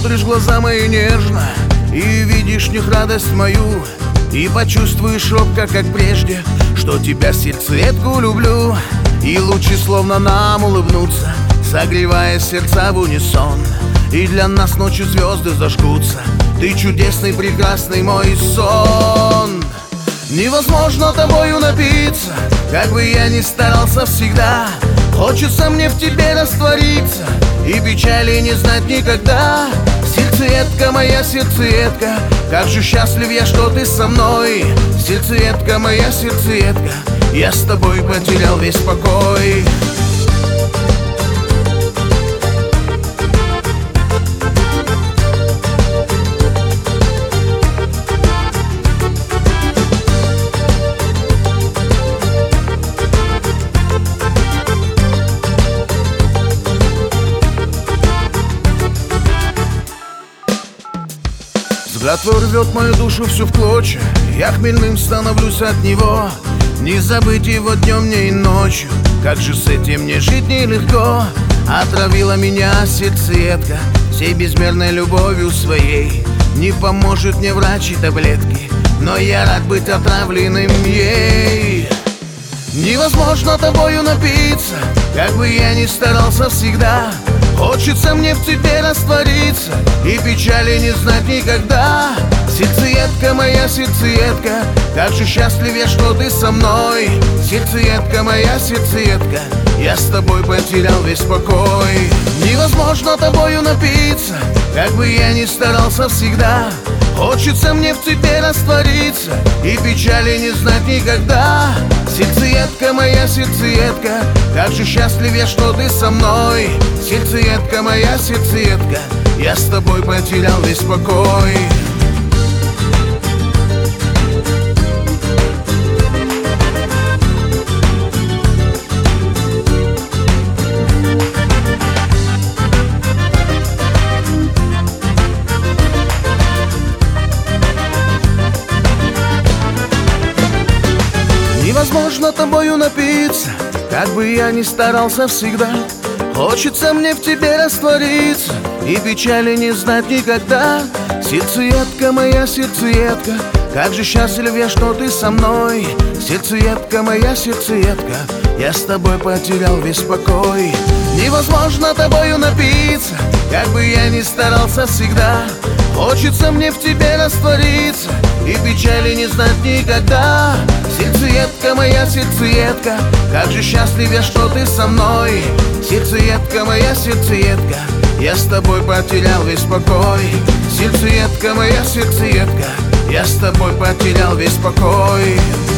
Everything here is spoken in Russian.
посмотришь в глаза мои нежно и видишь в них радость мою, и почувствуешь робко, как прежде, что тебя сердцеедку люблю. И лучи словно нам улыбнутся, согревая сердца в унисон, и для нас ночью звезды зажгутся. Ты чудесный, прекрасный мой сон. Невозможно тобою напиться, как бы я ни старался всегда. Хочется мне в тебе раствориться и печали не знать никогда. Сердцеедка моя, сердцеедка, как же счастлив я, что ты со мной. Сердцеедка моя, сердцеедка, я с тобой потерял весь покой. Взгляд твой рвет мою душу всю в клочья, я хмельным становлюсь от него. Не забыть его днем мне и ночью, как же с этим мне жить нелегко. Отравила меня сердцеедка всей безмерной любовью своей. Не поможет мне врач и таблетки, но я рад быть отравленным ей. Невозможно тобою напиться, как бы я ни старался всегда. Хочется мне в тебе раствориться и печали не знать никогда. Сердцеедка моя, сердцеедка, как же счастлив я, что ты со мной. Сердцеедка моя, сердцеедка, я с тобой потерял весь покой. Невозможно тобою напиться, как бы я ни старался всегда. Хочется мне в тебе раствориться и печали не знать никогда. Сердцеедка моя, сердцеедка, как же счастлив я, что ты со мной. Сердцеедка моя, сердцеедка, я с тобой потерял весь покой. Невозможно тобою напиться, как бы я ни старался всегда. Хочется мне в тебе раствориться и печали не знать никогда. Сердцеедка моя, сердцеедка, как же счастлив я, что ты со мной. Сердцеедка моя, сердцеедка, я с тобой потерял весь покой. Невозможно тобою напиться, как бы я ни старался всегда. Хочется мне в тебе раствориться и печали не знать никогда. Сердцеедка моя, сердцеедка, как же счастлив я, что ты со мной. Сердцеедка моя, сердцеедка, я с тобой потерял весь покой. Сердцеедка моя, сердцеедка, я с тобой потерял весь покой.